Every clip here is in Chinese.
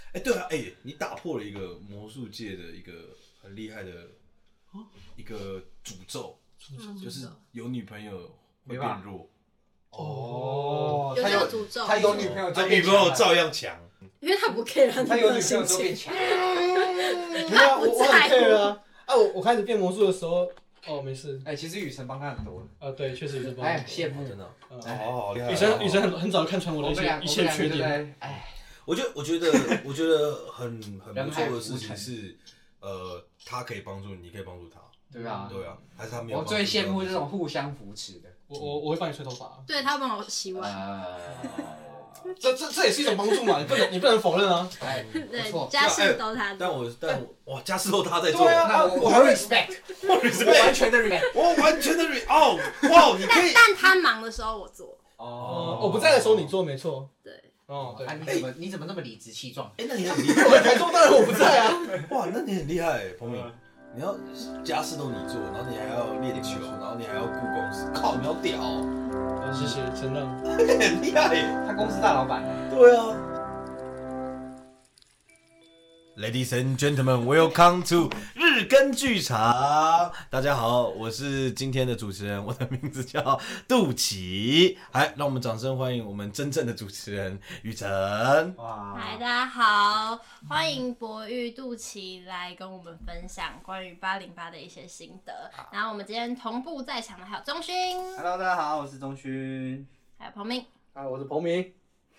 对啊，你打破了一个魔术界的一个很厉害的一个诅咒，就是有女朋友会变弱。 哦， 有这个诅咒， 他有女朋友就女朋友照样强， 因为他不 care 他有女朋友心情就变。强。 没有啊，我很 care 啊。我开始变魔术的时候，没事。 其实雨辰帮他很多。 对，确实也是帮。 羡慕真的。 好厉害。 雨辰很早就看穿我的一切缺点。 我觉得很不错的事情是，他可以帮助你，你可以帮助他。 对啊， 还是他没有。 我最羡慕这种互相扶持的。 我会帮你吹头发。 对，他帮我洗碗。 这也是一种帮助嘛，你不能否认啊。 对，家事都他做。 但哇，家事都他在做。 对啊， 那我还 respect， 我完全的 respect， 我完全的 哇，你可以。 但他忙的时候我做。 我不在的时候你做没错。 对。 对。 你怎么那么理直气壮？ 那你很厉害。 我台中当然我不在啊。 哇，那你很厉害，彭明。你要家事都你做，然后你还要练球，然后你还要顾公司，靠，你好屌哦！ 谢谢，承认。 很厉害耶， 他公司大老板。 对啊。Ladies and gentlemen, welcome to 日更剧场。大家好，我是今天的主持人，我的名字叫杜琪。来，让我们掌声欢迎我们真正的主持人雨辰。 嗨，大家好，欢迎博玉、杜琪来跟我们分享关于808的一些心得。然后我们今天同步在场的还有钟勋。 Hello， 大家好，我是钟勋。 还有彭明。 我是彭明。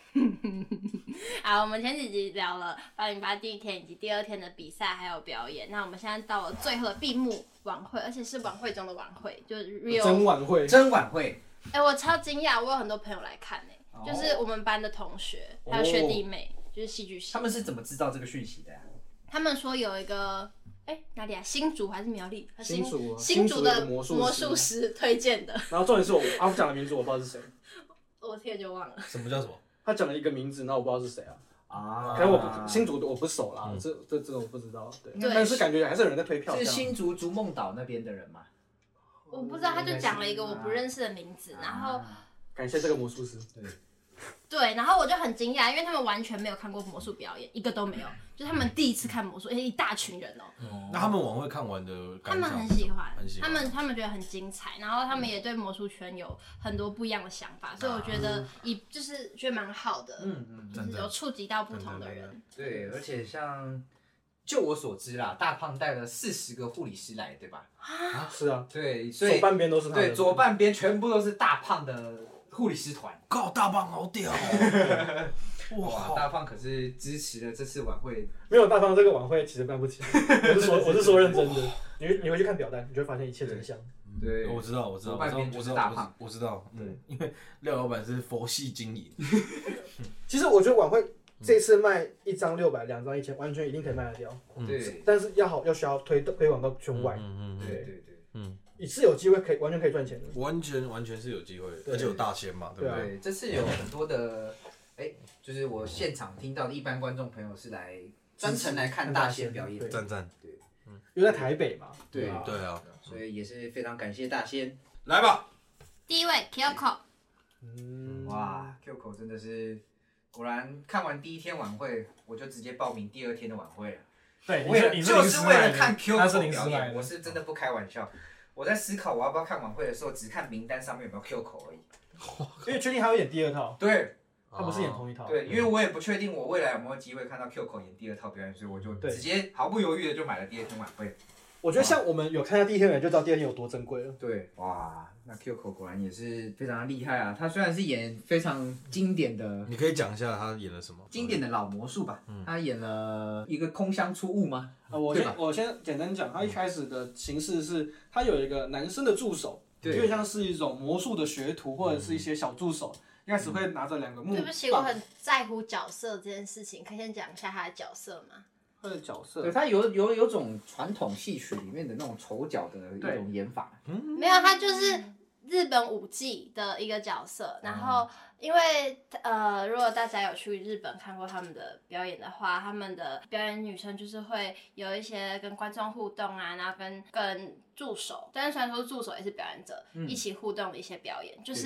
好，我们前几集聊了808第一天以及第二天的比赛还有表演，那我们现在到了最后的闭幕晚会，而且是晚会中的晚会，就是 real 真晚会。 我超惊讶，我有很多朋友来看就是我们班的同学还有学弟妹，就是戏剧系。 他们是怎么知道这个讯息的呀？ 他们说有一个哪里啊？新竹还是苗栗？ 新竹的魔术师推荐的。 然后重点是我讲的名字我不知道是谁， 我听了就忘了。 什么叫什么？ 他讲了一个名字，然后我不知道是谁啊。可能新竹我不熟啦，这我不知道。对，但是感觉还是有人在推票。 是新竹竹梦岛那边的人吗？ 我不知道，他就讲了一个我不认识的名字，然后感谢这个魔术师。 对，然后我就很惊讶，因为他们完全没有看过魔术表演，一个都没有，就是他们第一次看魔术，一大群人那他们晚会看完的感想？ 他们很喜欢，他们觉得很精彩，然后他们也对魔术圈有很多不一样的想法，所以我觉得就是觉得蛮好的，就是有触及到不同的人。 对，而且像就我所知啦，大胖带了40个护理师来，对吧？ 是啊， 对，所以左半边都是他的。 对，左半边全部都是大胖的护理师团。 靠，大胖好屌！ 哇，大胖可是支持了这次晚会。 没有大胖这个晚会其实办不起来，我是说认真的。你回去看表单，你就会发现一切真相。 对， 我知道， 半边就是大胖， 我知道，因为廖老板是佛系经营。 其实我觉得晚会这次卖1张600，2张1000，完全一定可以卖得掉。 对， 但是要需要推广到圈外。 对， 一次有机会完全可以赚钱的。完全是有机会，而且有大仙嘛，对不对？ 对，这次有很多的，就是我现场听到的一般观众朋友是来专程来看大仙表演， 赞， 对， 因为在台北嘛， 对啊， 所以也是非常感谢大仙。 来吧， 第一位 Kyoko， 哇 ，Kyoko 真的是，果然看完第一天晚会，我就直接报名第二天的晚会了。 对， 就是为了看 Kyoko 表演， 表我是真的不开玩笑。我在思考我要不要看晚会的时候，只看名单上面有没有 Kyoko 而已。 因为确定他会演第二套， 对， 他不是演同一套。 对，因为我也不确定我未来有没有机会看到 Kyoko 演第二套表演，所以我就直接毫不犹豫的就买了第二天晚会。 我觉得像我们有看到第一天的人，就知道第二天有多珍贵了。 对，哇，那 Kyoko 果然也是非常厉害啊！他虽然是演非常经典的， 你可以讲一下他演了什么？ 经典的老魔术吧。他演了一个空箱出物吗？ 我先简单讲，他一开始的形式是，他有一个男生的助手，有点像是一种魔术的学徒或者是一些小助手，一开始会拿着2个木棒。 对不起，我很在乎角色这件事情，可以先讲一下他的角色吗？ 他的角色， 对，他有种传统戏曲里面的那种丑角的一种演法。 没有，他就是日本舞伎的一个角色。然后，因为如果大家有去日本看过他们的表演的话，他们的表演女生就是会有一些跟观众互动啊，然后跟助手，但是虽然说助手也是表演者，一起互动的一些表演，就是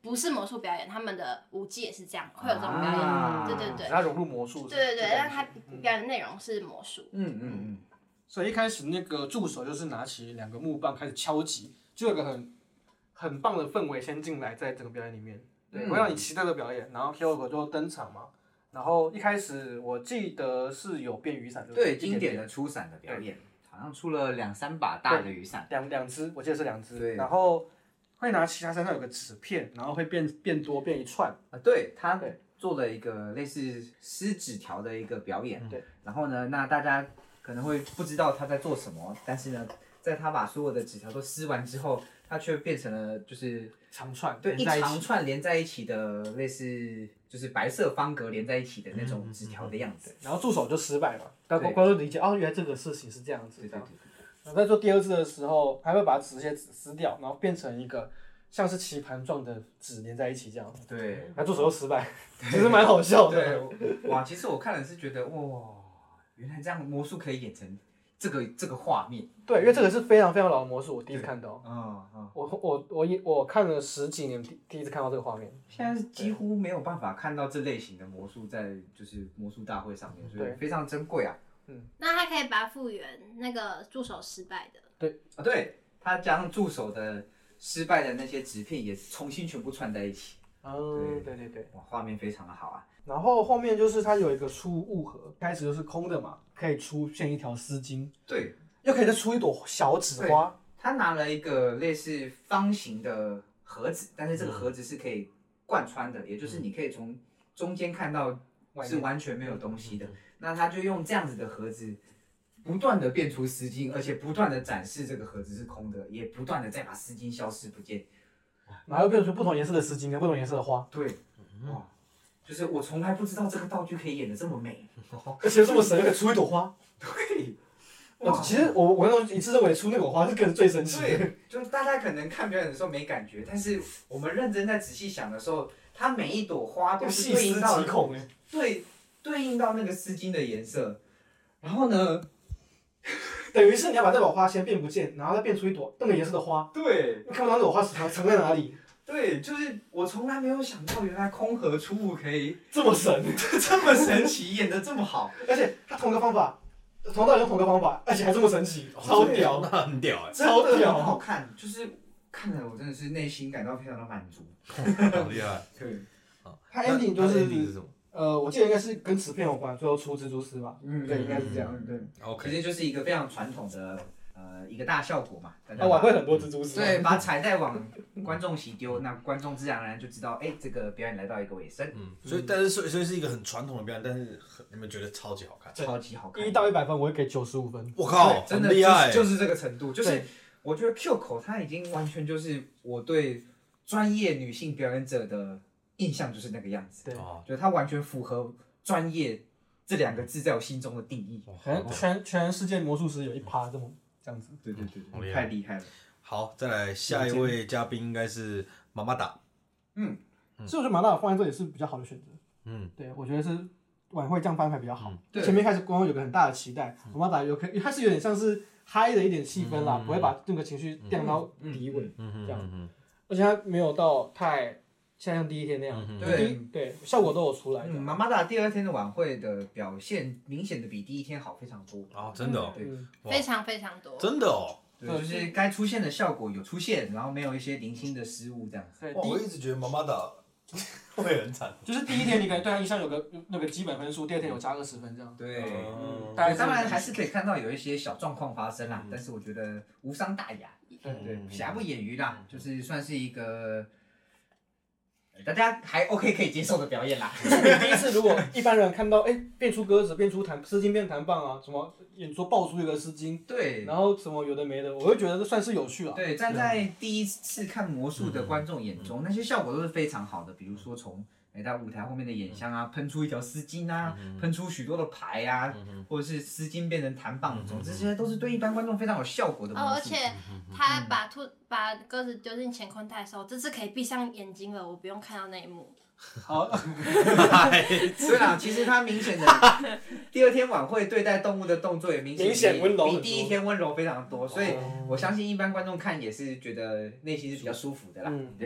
不是魔术表演，他们的舞技也是这样，会有这种表演。对对对， 它融入魔术。 对对对，但他表演的内容是魔术。 所以一开始那个助手就是拿起2个木棒开始敲击，就有个很棒的氛围先进来，在整个表演里面，对，会让你期待的表演。然后 Kyoko 就登场嘛，然后一开始我记得是有变雨伞， 对，经典的出伞的表演，好像出了2-3把大的雨伞， 两只，我记得是2只， 对， 然后会拿其他身上有个纸片，然后会变多变一串， 对，他做了一个类似撕纸条的一个表演， 对， 然后呢，那大家可能会不知道他在做什么，但是呢，在他把所有的纸条都撕完之后，他却变成了就是长串， 对，一长串连在一起的，类似就是白色方格连在一起的那种纸条的样子。 然后助手就失败嘛，但观众理解哦，原来这个事情是这样子。 对。 然后在做第2次的时候，还会把这些纸撕掉，然后变成一个像是棋盘状的纸连在一起这样。 对。 然后助手又失败，其实蛮好笑的。 对，哇，其实我看了是觉得哇，原来这样魔术可以演成这个画面。 对，因为这个是非常非常老的魔术，我第一次看到。我看了10几年，第一次看到这个画面。 现在是几乎没有办法看到这类型的魔术在就是魔术大会上面，所以非常珍贵啊。 那他可以把它复原那个助手失败的。 对，他将助手的失败的那些纸片也重新全部串在一起。 对， 哇，画面非常的好啊。 然后后面就是它有一个出物盒，开始就是空的嘛，可以出现一条丝巾， 对， 又可以再出一朵小纸花。 他拿了一个类似方形的盒子，但是这个盒子是可以贯穿的，也就是你可以从中间看到是完全没有东西的。那他就用这样子的盒子，不断的变出丝巾，而且不断的展示这个盒子是空的，也不断的再把丝巾消失不见， 然后又变出不同颜色的丝巾跟不同颜色的花。 对，哇，就是我从来不知道这个道具可以演得这么美， 而且这么神，又可以出一朵花。 对。 其实我那时候一致认为出那朵花是最神奇的。 对，就是大家可能看表演的时候没感觉，但是我们认真在仔细想的时候，它每一朵花都是对应到对应到那个丝巾的颜色，然后呢， 等于是你要把这朵花先变不见，然后再变出一朵那个颜色的花。 对， 你看不到那朵花藏在哪里。 对，就是我从来没有想到，原来空盒出物可以这么神， 这么神奇，演得这么好， 而且它同个方法。从到底用同个方法，而且还这么神奇，超屌， 那很屌哎， 真的很好看，就是看了我真的是内心感到非常的满足， 好厉害。 对， 它 ending 就是什么？ 我记得应该是跟纸片有关，最后出蜘蛛丝吧，对，应该是这样，对。 OK， 其实就是一个非常传统的一个大效果嘛， 晚会很多蜘蛛丝， 对，把彩带往观众席丢，那观众自然而然就知道，这个表演来到一个尾声。 所以是一个很传统的表演，但是你们觉得超级好看， 超级好看 ，1到100分我会给95分。 我靠， 真的厉害， 就是这个程度，就是我觉得 Kyoko 它已经完全就是我对专业女性表演者的印象就是那个样子， 对， 就是它完全符合专业这2个字在我心中的定义。 全世界魔术师有1%这样子， 对，太厉害了。 好，再来下一位嘉宾应该是妈妈达。 所以我觉得马达放在这里是比较好的选择。对，我觉得是晚会这样安排比较好。前面开始观众有个很大的期待，马达它是有点像是嗨的一点气氛啦，不会把那个情绪降到低位这样。而且它没有到太像第一天那样，对，效果都有出来。 妈妈达第2天的晚会的表现明显的比第1天好非常多啊，真的哦， 对， 非常非常多， 真的哦。 对，就是该出现的效果有出现，然后没有一些零星的失误这样子。 我一直觉得妈妈达会很惨， 就是第1天你可能对他印象有个那个基本分数，第2天有加20分这样。 对，当然还是可以看到有一些小状况发生啦，但是我觉得无伤大雅，对，瑕不掩瑜啦，就是算是一个大家还 OK 可以接受的表演啦。 你第一次如果一般人看到变出鸽子，变出丝巾变弹棒啊，什么演说爆出一个丝巾， 对， 然后什么有的没的，我会觉得这算是有趣了。 对，站在第一次看魔术的观众眼中，那些效果都是非常好的，比如说从到舞台后面的眼香啊，喷出一条丝巾啊，喷出许多的牌啊，或者是丝巾变成弹棒，总之这些都是对一般观众非常有效果的魔术。 而且他把鸽子丢进乾坤袋的时候，这次可以闭上眼睛了，我不用看到那一幕。 好， 对啦，其实他明显的第2天晚会对待动物的动作也明显温柔比第1天温柔非常多，所以我相信一般观众看也是觉得内心是比较舒服的啦。对，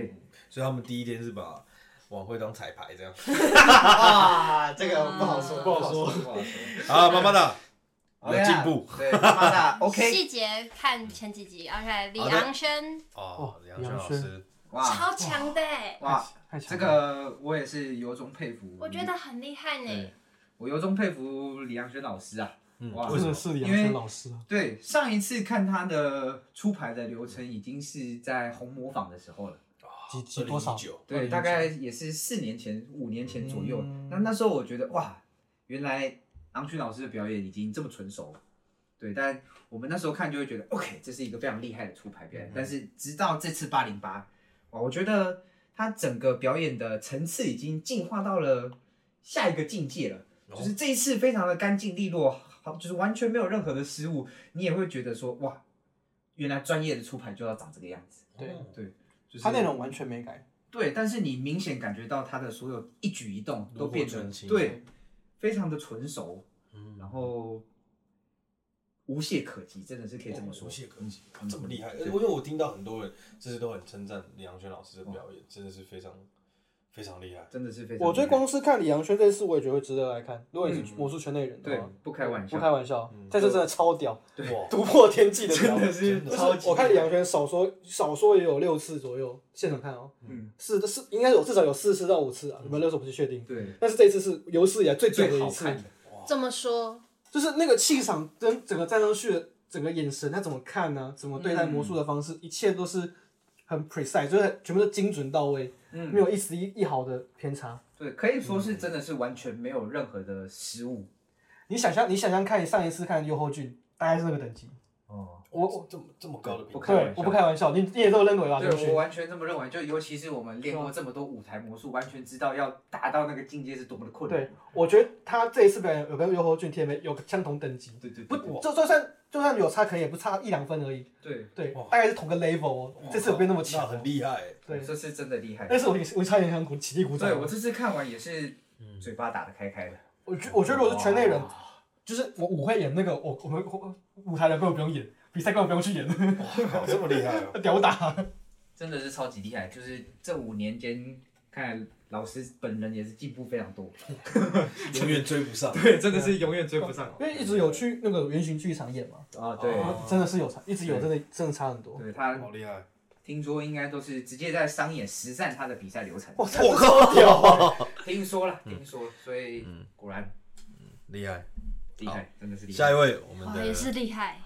所以他们第一天是把晚会当彩排这样。 啊，这个不好说， 不好说不好说。 好，妈妈的有 OK 啦进步对，妈妈的 OK。 细节看前几集，OK，李昂轩哦，梁轩老梁师， 哇超强的欸， 哇， 太强了这个我也是由衷佩服。 我觉得很厉害呢对。我由衷佩服李阳轩老师啊。哇， 真的是李阳轩老师啊。 对，上一次看他的出牌的流程已经是在红模仿的时候了。 几多少？ 2019 对，大概也是4年前、5年前左右。 嗯那时候我觉得哇，原来昂勋老师的表演已经这么纯熟了。对，但我们那时候看就会觉得 OK， 这是一个非常厉害的出牌表演。但是直到这次808，哇，我觉得他整个表演的层次已经进化到了下一个境界了。就是这一次非常的干净利落，好，就是完全没有任何的失误，你也会觉得说哇，原来专业的出牌就要长这个样子。 对对，就是他内容完全没改。 对，但是你明显感觉到他的所有一举一动都变得炉火纯青对，非常的纯熟，然后无懈可击，真的是可以这么说。 无懈可击，这么厉害。因为我听到很多人这次都很称赞李阳轩老师的表演，真的是非常非常厉害。 真的是非常厉害。 我觉得光是看李阳轩这次，我也觉得会值得来看。如果你是魔术圈内人的对话，， 不开玩笑， 不开玩笑，这次真的超屌， 哇， 突破天际的屌， 真的是就是超级。 我看李阳轩少说也有6次左右，现场看哦，是应该有至少有4次到5次啊，有没有6次我不是确定。 对， 但是这一次是有史以来最久的一次， 最好看的。 怎么说？ 就是那个气场跟整个站上去的整个眼神，他怎么看呢、怎么对待魔术的方式，一切都是很 precise，就是全部都精准到位，没有一丝一毫的偏差。 对，可以说是真的是完全没有任何的失误。 你想象看上一次看优厚俊，大概是那个等级。 哦， 我这么高的评价， 对，我不开玩笑，你也这么认为吧？ 对， 同学我完全这么认为。就尤其是我们练过这么多舞台魔术，完全知道要达到那个境界是多么的困难。 对，我觉得他这一次表演有跟优厚俊 TMA 有相同等级，不对对对就算有差，可能也不差1-2分而已。 对， 对，大概是同个 level 哦。这次有变那么强， 很厉害。 对， 这次真的厉害。 但是我差点想起立鼓掌。 对我这次看完也是嘴巴打得开开的。 我觉得如果是圈内人，就是我舞会演那个，我们舞台人根本不用演，比赛根本不用去演， 这么厉害哦！ 屌打。 真的是超级厉害，就是这5年间，看来老师本人也是进步非常多， 永远追不上。 对，真的是永远追不上。 因为一直有去那个圆形剧场演嘛， 啊，对， 真的是有差，一直有，真的差很多。 对他好厉害！ 听说应该都是直接在商演实战他的比赛流程。 我靠，屌！ 听说了，所以果然厉害， 厉害，真的是厉害。 下一位，我们哇， 的也是厉害。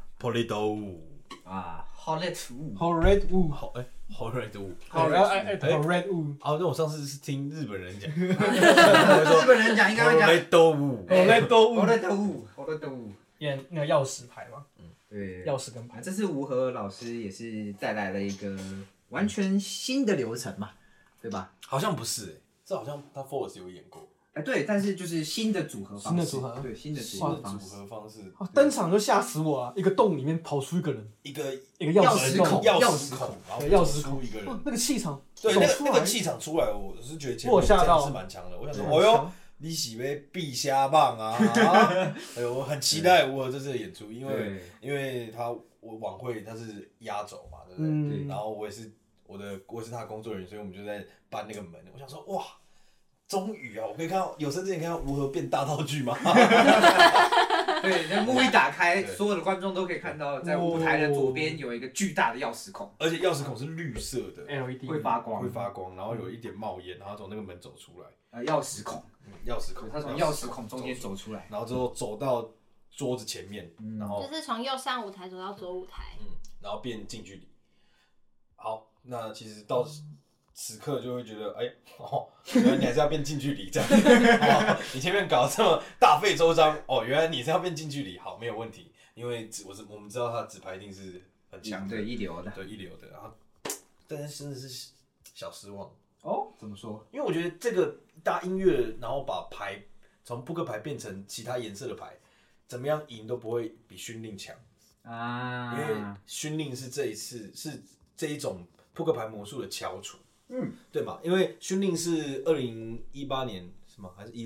Polido， 啊 ，Hollet Wu， 好 Red Wu， 好Polido， 好 Red Wu， 好，那我上次是听日本人讲， 日本人讲应该会讲 Polido， 好 Red Wu， Hollet Wu，Hollet Wu。 演那个钥匙牌嘛， 对， 钥匙跟牌。 这次吴和老师也是带来了一个完全新的流程嘛，对吧？ 好像不是，这好像他 Force 有演过， 哎，对，但是就是新的组合方式， 新的组合对，新的组新的组合方式。 合方式， 登场就吓死我啊！一个洞里面跑出一个人， 一个一个钥匙孔， 钥匙孔，然后对钥匙孔出一个人， 那个气场， 对， 走出来那个气场出来，我是觉得前面我吓到这样是蛮强的。我想说， 很哦哟强， 你喜被必虾棒啊！哎呦，我很期待吴和这次的演出，因为我晚会他是压轴嘛，对不对？ 嗯然后我也是他的工作人员，所以我们就在搬那个门。我想说，哇，终于啊，我可以看到有生之年看到吴和变大道具吗？ 对，那幕一打开， 对所有的观众都可以看到，在舞台的左边有一个巨大的钥匙孔， 而且钥匙孔是绿色的， LED 会发光， 会发光，然后有一点冒烟，然后从那个门走出来。 钥匙孔， 钥匙孔， 他从钥匙孔中间走出来， 然后之后走到桌子前面，然后就是从右上舞台走到左舞台。 然后变近距离。好，那其实到此刻就会觉得，哎，原来你还是要变近距离这样。你前面搞得这么大费周章，原来你是要变近距离，好，没有问题，因为我们知道他的纸牌一定是很强的， 对，一流的。 对一流的。然后，但是真的是小失望。 哦，怎么说？ 因为我觉得这个搭音乐，然后把牌从扑克牌变成其他颜色的牌，怎么样赢都不会比勋令强啊， 因为勋令是这一种扑克牌魔术的翘楚，对嘛？因为勋令是2018年是吗？还是15年？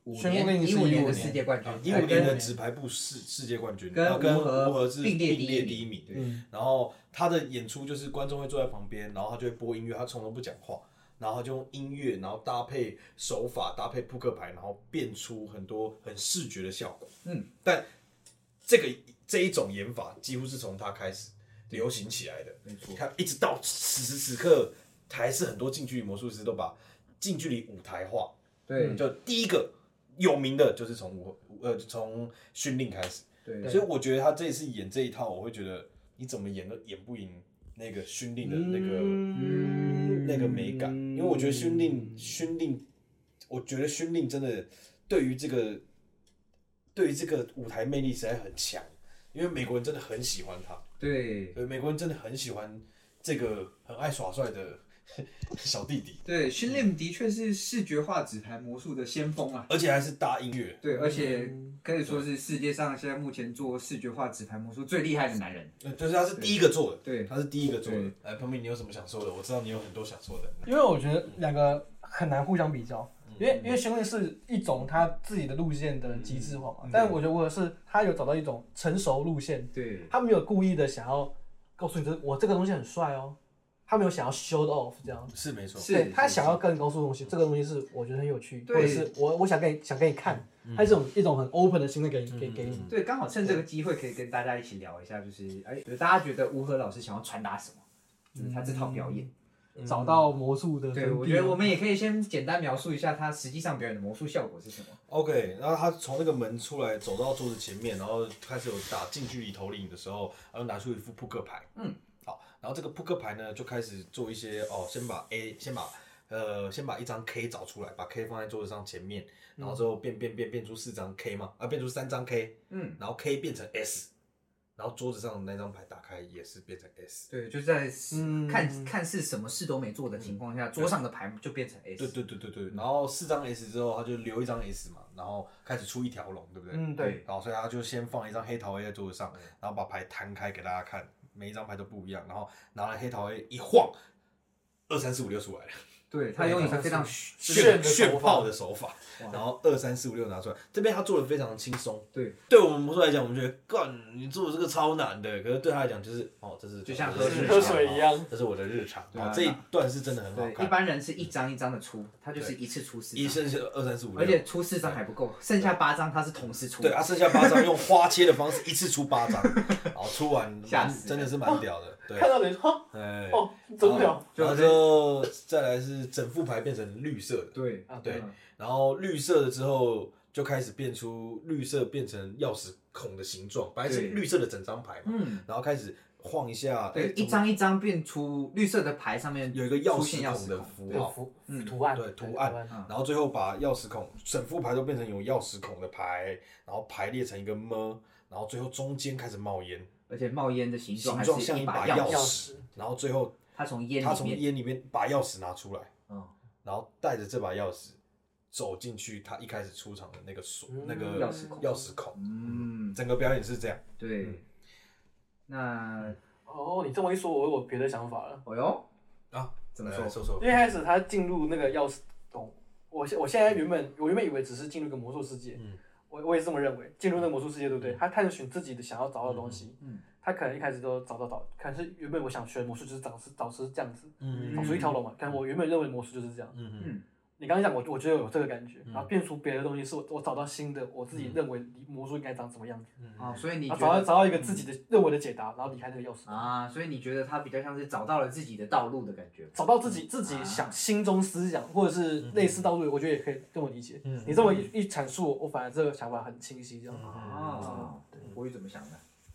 15年的世界冠军 ，15年的纸牌部世界冠军， 跟跟吴和是并列第一名。 对， 然后他的演出就是观众会坐在旁边，然后他就会播音乐，他从来不讲话，然后他就用音乐，然后搭配手法，搭配扑克牌，然后变出很多很视觉的效果。但这一种演法几乎是从他开始流行起来的， 没错。 他一直到此时此刻，还是很多近距离魔术师都把近距离舞台化。 对， 就第一个有名的就是从训令开始。 对， 所以我觉得他这一次演这一套，我会觉得你怎么演都演不赢那个训令的那个美感，因为我觉得训令，我觉得训令真的对于这个舞台魅力实在很强，因为美国人真的很喜欢他， 对， 美国人真的很喜欢这个很爱耍帅的小弟弟， 对，训练的确是视觉化纸牌魔术的先锋啊， 而且还是搭音乐， 对，而且可以说是世界上现在目前做视觉化纸牌魔术最厉害的男人， 就是他是第一个做的， 对， 他是第一个做的。来，彭明，你有什么想说的？我知道你有很多想说的， 因为我觉得两个很难互相比较。因为训练是一种他自己的路线的极致化嘛，但我觉得我是他有找到一种成熟路线， 对， 他没有故意的想要告诉你我这个东西很帅哦，他没有想要 show off 这样， 是没错， 对他想要更告诉东西，这个东西是我觉得很有趣，或者是我想给你看，他是一种很 open 的心态给你， 对，刚好趁这个机会可以跟大家一起聊一下，就是大家觉得吴和老师想要传达什么，就是他这套表演。 找到魔术的对，我觉得我们也可以先简单描述一下他实际上表演的魔术效果是什么。 OK， 然后他从那个门出来，走到桌子前面，然后开始有打近距离投领的时候，然后拿出一副扑克牌。好，然后这个扑克牌呢，就开始做一些先把一张 K 找出来，把 K 放在桌子上前面，然后之后变出4张 K 嘛，变出3张 K，然后 K 变成 S。然后桌子上的那张牌打开也是变成 S， 对，就是在看似什么事都没做的情况下，桌上的牌就变成 S。 对。然后4张 S 之后，他就留1张 S 嘛，然后开始出一条龙，对不对？ 对。 然后所以他就先放一张黑桃 A 在桌子上，然后把牌摊开给大家看，每一张牌都不一样，然后拿了黑桃 A 一晃，2、3、4、5、6出来了。 对，他用一个非常炫炮的手法，然后2、3、4、5、6拿出来，这边他做的非常轻松。对我们魔术来讲，我们觉得干你做的这个超难的，可是对他来讲就是这是就像喝水一样， 这是我的日常。这一段是真的很好看。 一般人是一张一张的出，他就是一次出4张， 一剩下2、3、4、5、6， 而且出4张还不够，剩下8张他是同时出。 对，剩下8张用花切的方式一次出8张，然后出完真的是蛮屌的。对， 看到人说真屌， 然后就再来是整副牌变成绿色的，对，然后绿色的之后就开始变出绿色变成钥匙孔的形状，本来是绿色的整张牌嘛，然后开始晃一下， 对，一张一张变出绿色的牌上面有一个钥匙孔的符号， 图案， 对，图案，然后最后把钥匙孔整副牌都变成有钥匙孔的牌，然后排列成一个么，然后最后中间开始冒烟。 而且冒烟的形状像一把钥匙，然后最后他从烟里面把钥匙拿出来，然后带着这把钥匙走进去他一开始出场的那个钥匙孔，整个表演是这样。 对，那你这么一说，我有别的想法了。 怎么说？ 因为开始他进入那个钥匙孔，我现在原本以为只是进入一个魔术世界。我也是这么认为，进入那个魔术世界，对不对？他探寻自己的想要找到的东西，他可能一开始都找，可能是原本我想学魔术就是找出这样子，找出一条龙嘛。可能我原本认为魔术就是这样，你刚刚讲，我觉得有这个感觉，然后变出别的东西，是我找到新的，我自己认为魔术应该长什么样子。 所以你找到一个自己的认为的解答，然后离开那个钥匙。 所以你觉得他比较像是找到了自己的道路的感觉， 找到自己想心中思想，或者是类似道路，我觉得也可以这么理解。你这么一阐述，我反而这个想法很清晰，这样。 我是怎么想的？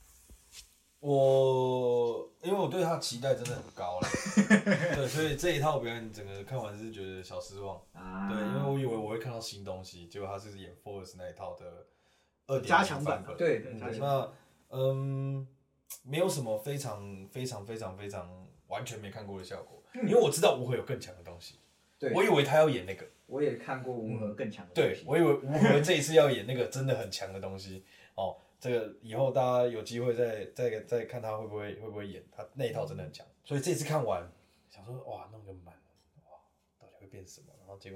因为我对他的期待真的很高了，对，所以这一套表演整个看完是觉得小失望。对，因为我以为我会看到新东西，结果他是演 Force 那一套的2.0版本。 对， 那没有什么非常完全没看过的效果，因为我知道吴和有更强的东西。对，我以为他要演那个。我也看过吴和更强的。 对，我以为吴和这一次要演那个真的很强的东西。这个以后大家有机会再看他会不会演，他那一套真的很强。所以这次看完，想说哇弄个满，哇到底会变什么？然后结果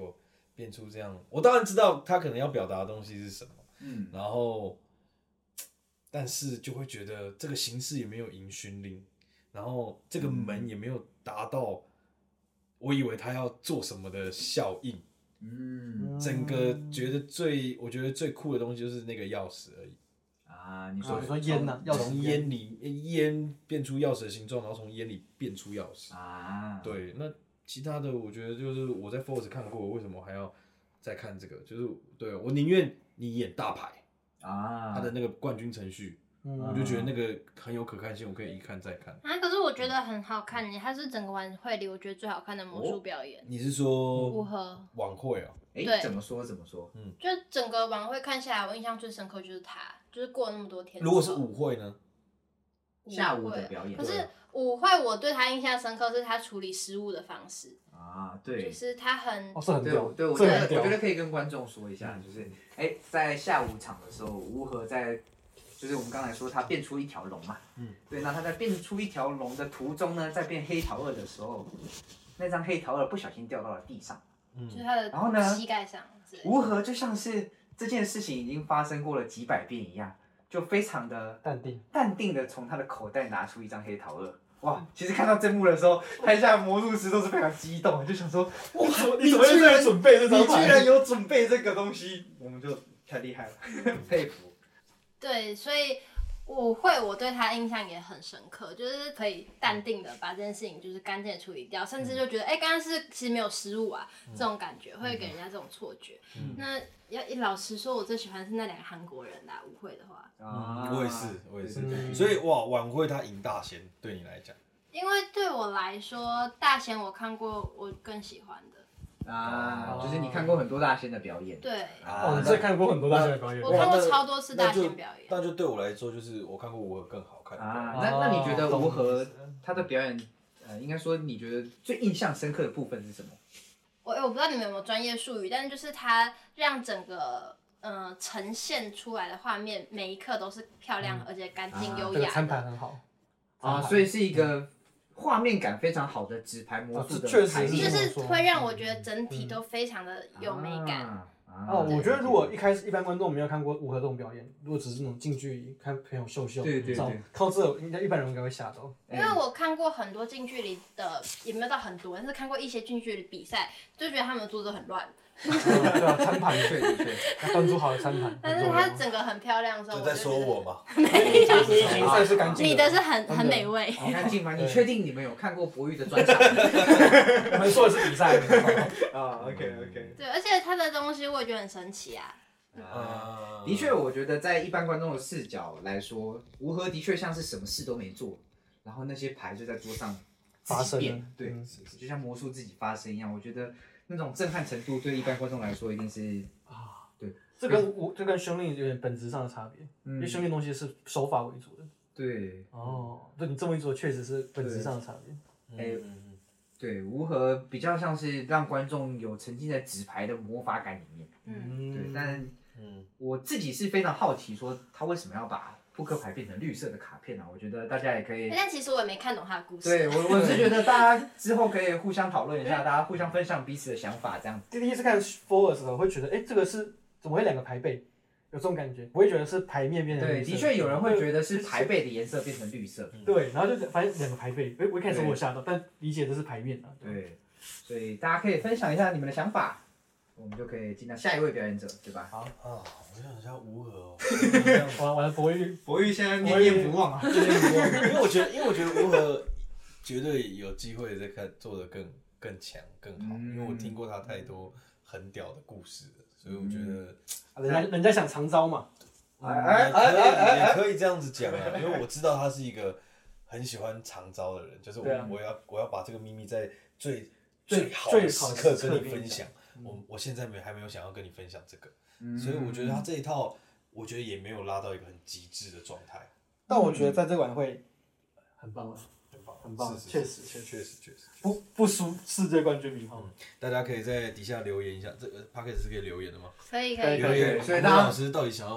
变出这样，我当然知道他可能要表达的东西是什么，然后，但是就会觉得这个形式也没有迎勋令，然后这个门也没有达到我以为他要做什么的效应，整个我觉得最酷的东西就是那个钥匙而已。 啊，你说烟呐， 从烟变出钥匙的形状，然后从烟里变出钥匙啊。 对，那其他的我觉得就是我在 Force 看过，为什么还要再看这个？就是对我宁愿你演大牌啊，他的那个冠军程序，我就觉得那个很有可看性，我可以一看再看。 啊，可是我觉得很好看，它是整个晚会里我觉得最好看的魔术表演。 你是说如何晚会哦？ 对， 怎么说？ 就整个晚会看下来，我印象最深刻就是他，就是过了那么多天。 如果是舞会呢？ 下午的表演。 可是舞会我对他印象深刻是他处理失误的方式啊，对， 就是他很对，我觉得可以跟观众说一下，就是在下午场的时候，吴和就是我们刚才说他变出一条龙嘛，对，那他在变出一条龙的途中呢，在变黑桃二的时候，那张黑桃二不小心掉到了地上， 就是他的然后呢膝盖上， 吴和就像是这件事情已经发生过了几百遍一样，就非常的淡定的从他的口袋拿出一张黑桃二。哇，其实看到这幕的时候，台下的魔术师都是非常激动，就想说，哇， 你居然准备这张牌， 你居然有准备这个东西，我们就太厉害了，佩服。 对，所以舞会我对他印象也很深刻，就是可以淡定的把这件事情就是干净的处理掉，甚至就觉得刚刚是其实没有失误啊，这种感觉会给人家这种错觉。那老实说，我最喜欢是那2个韩国人啦，舞会的话。 我也是，所以哇，晚会他赢大仙，对你来讲？ 因为对我来说，大仙我看过我更喜欢的啊，就是你看过很多大仙的表演。 对， 你是看过很多大仙的表演？ 我看过超多次大仙表演。 那就对我来说，就是我看过吴和更好看啊。那你觉得吴和他的表演，应该说你觉得最印象深刻的部分是什么？ 我不知道你们有没有专业术语，但是就是他让整个呈现出来的画面，每一刻都是漂亮而且干净优雅的。 餐盘很好啊，所以是一个画面感非常好的纸牌魔术的排列， 就是会让我觉得整体都非常的有美感。 我觉得如果一开始一般观众没有看过吴和这种表演，如果只是那种近距离看朋友秀， 对， 靠这应该一般人应该会吓到。 因为我看过很多近距离的，也没有到很多，但是看过一些近距离比赛，就觉得他们做的很乱。 对啊，餐盘的确，端出好的餐盘。 但是它整个很漂亮的时候， 就在说我嘛？ 没有， 菜是干净的， 你的是很美味。 干净吗？你确定你们有看过博玉的专场？ 我们说的是比赛啊。OK。 对，而且他的东西我也觉得很神奇啊。 的确，我觉得在一般观众的视角来说，吴和的确像是什么事都没做，然后那些牌就在桌上发生， 对，就像魔术自己发生一样。我觉得那种震撼程度对一般观众来说一定是对。 这跟兄弟有点本质上的差别，因为兄弟东西是手法为主的。 对。 对你这么一说，确实是本质上的差别。 对，吴和比较像是让观众有沉浸在纸牌的魔法感里面。对，但我自己是非常好奇，说他为什么要把扑克牌变成绿色的卡片呢？我觉得大家也可以。 但其实我也没看懂他的故事。 对，我是觉得大家之后可以互相讨论一下，大家互相分享彼此的想法，这样子。 第一次看 Four 的时候，会觉得，这个是怎么会2个牌背？有这种感觉，不会觉得是牌面变成绿色。 对，的确有人会觉得是牌背的颜色变成绿色。 对，然后就发现2个牌背，我一开始我吓到，但理解这是牌面啊。 对，所以大家可以分享一下你们的想法，我们就可以进到下一位表演者，对吧？ 好啊，我想一下吴和完了，博玉现在念念不忘啊， 因为我觉得吴和绝对有机会再做得更强更好，因为我听过他太多很屌的故事了，所以我觉得。 人家想长招嘛， 也可以这样子讲啊，因为我知道他是一个很喜欢长招的人，就是我要把这个秘密在最好的时刻跟你分享。我现在还没有想要跟你分享这个，所以我觉得他这一套，我觉得也没有拉到一个很极致的状态。 但我觉得在这个晚会很棒，很棒，确实，不输世界冠军名号。 大家可以在底下留言一下，这个 podcast 是可以留言的吗？ 可以。 留言，所以大家老师到底想要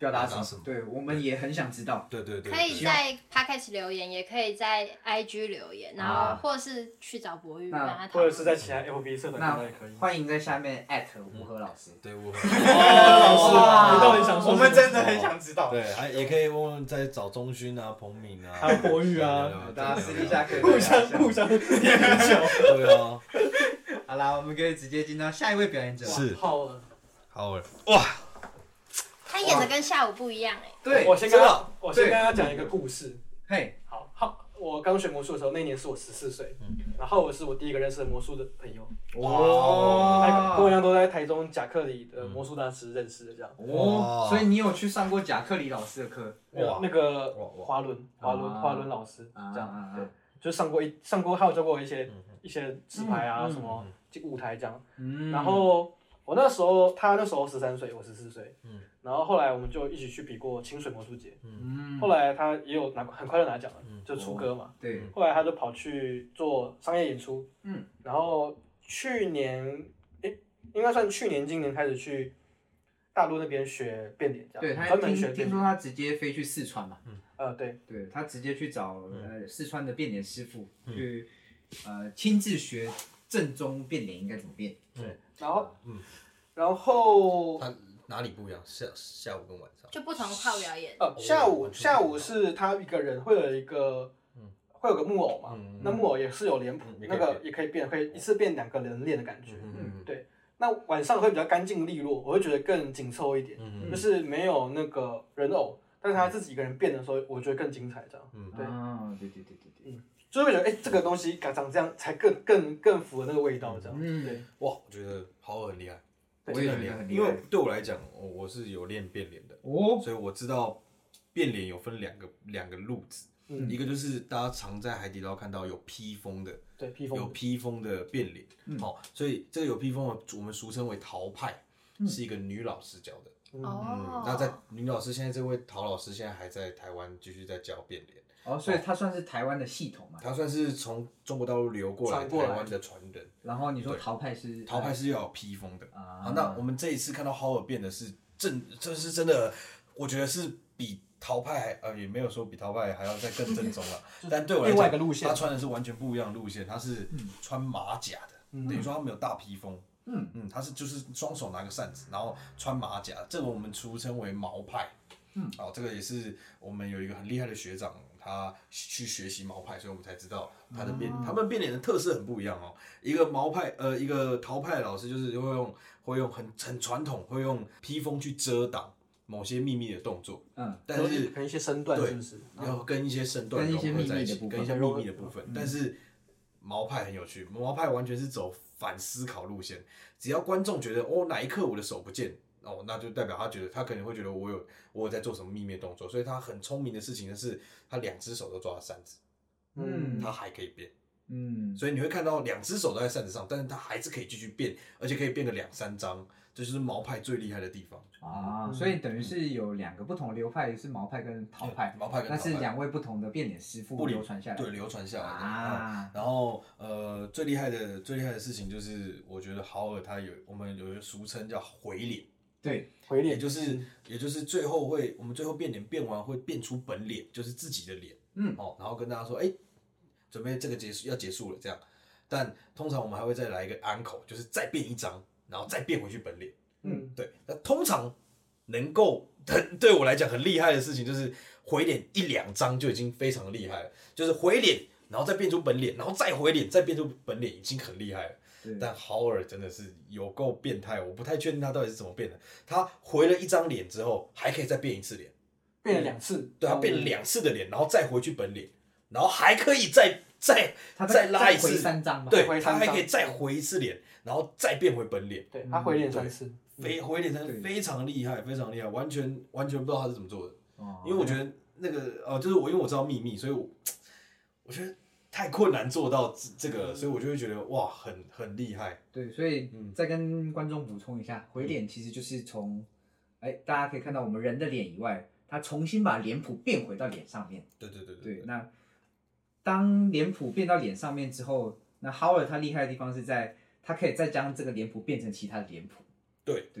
表达什么？ 对，我们也很想知道。 对， 可以在 Podcast 留言，也可以在 IG 留言，然后或者是去找博宇跟他讨论， 或者是在其他 FB 社团也可以。 欢迎在下面吴和老师。 对，吴和老师，你到底想说？ 我们真的很想知道。 对，也可以问问在找中勋啊、彭敏啊， 还有博宇啊， 大家私底下可以互相研究。 对啊。 好啦，我们可以直接进到下一位表演者。 是浩尔， 哇， 他演的跟下午不一样哎。 对， 我先跟他讲一个故事。 嘿， 好，我刚学魔术的时候，那年是我14岁，然后我是我第一个认识的魔术的朋友。 哇， 跟我一样都在台中贾克里的魔术大师认识的，这样。 哦，所以你有去上过贾克里老师的课？ 那个华伦老师这样，对，就上过，还有教过我一些纸牌啊什么舞台这样。然后他那时候13岁，我14岁。然后后来我们就一起去比过清水魔术节。后来他也有很快就拿奖了，就出歌嘛。 对。 后来他就跑去做商业演出。然后去年，应该算去年今年开始去大陆那边学变脸，这样。 对，他专门学变脸。 听说他直接飞去四川嘛。 对。 对，他直接去找四川的变脸师傅去亲自学正宗变脸应该怎么变。 对。然后他哪里不一样？下午跟晚上就不同号表演。 下午是他一个人会有个木偶嘛，那木偶也是有脸谱，那个也可以变，可以一次变2个人脸的感觉。对。那晚上会比较干净利落，我会觉得更紧凑一点，就是没有那个人偶，但是他自己一个人变的时候，我觉得更精彩这样。对。就会觉得这个东西长这样才更符合那个味道这样。对。 哇，我觉得豪尔很厉害。 我也觉得很厉害， 因为对我来讲，我是有练变脸的，所以我知道变脸有分两个路子，一个就是大家常在海底捞看到有披风的， 对， 有披风的变脸，所以这个有披风的我们俗称为陶派，是一个女老师教的。那在女老师现在这位陶老师现在还在台湾继续在教变脸。 所以他算是台湾的系统嘛？ 他算是从中国大陆流过来台湾的传人。 然后你说陶派是要有披风的啊。那我们这一次看到豪尔变的是这是真的，我觉得是比陶派也没有说比陶派还要再更正宗了。但对我来讲，他穿的是完全不一样的路线，他是穿马甲的，等于说他没有大披风。他是就是双手拿个扇子，然后穿马甲，这个我们俗称为毛派。这个也是我们有一个很厉害的学长，他去学习毛派，所以我们才知道他们变脸的特色很不一样哦。一个毛派一个陶派的老师就是会用很传统，会用披风去遮挡某些秘密的动作。但是跟一些身段是不是？ 要跟一些身段融合在一起，跟一些秘密的部分。但是毛派很有趣，毛派完全是走反思考路线，只要观众觉得哪一刻我的手不见。那就代表他可能会觉得我有在做什么秘密动作，所以他很聪明的事情的是，他2只手都抓着扇子，他还可以变，所以你会看到2只手都在扇子上，但是他还是可以继续变，而且可以变个2-3张，这就是毛派最厉害的地方所以等于是有2个不同的流派，是毛派跟陶派，但是2位不同的变脸师傅流传下来， 对，流传下来的然后最厉害的事情就是，我觉得豪尔我们有一个俗称叫回脸。 对， 回脸也就是我们最后变脸变完会变出本脸，就是自己的脸，然后跟大家说，准备这个要结束了这样，但通常我们还会再来一个uncle，就是再变1张，然后再变回去本脸，对，那通常能够对我来讲很厉害的事情就是回脸1-2张就已经非常厉害了，就是回脸，然后再变出本脸，然后再回脸，再变出本脸，已经很厉害了。但豪尔真的是有够变态，我不太确定他到底是怎么变的。他回了1张脸之后，还可以再变1次脸， 变了2次。 对，他变了2次的脸，然后再回去本脸，然后还可以再拉一次 ，3张， 对，他还可以再回1次脸，然后再变回本脸。 对，他回脸3次， 回脸3次非常厉害，非常厉害，完全不知道他是怎么做的。因为我觉得那个就是因为我知道秘密，所以我觉得。太困难做到这个了，所以我就会觉得哇，很厉害。 对，所以再跟观众补充一下，回脸其实就是从，大家可以看到我们人的脸以外，他重新把脸谱变回到脸上面。对，那当脸谱变到脸上面之后，那 Howard 他厉害的地方是在，他可以再将这个脸谱变成其他的脸谱。 对。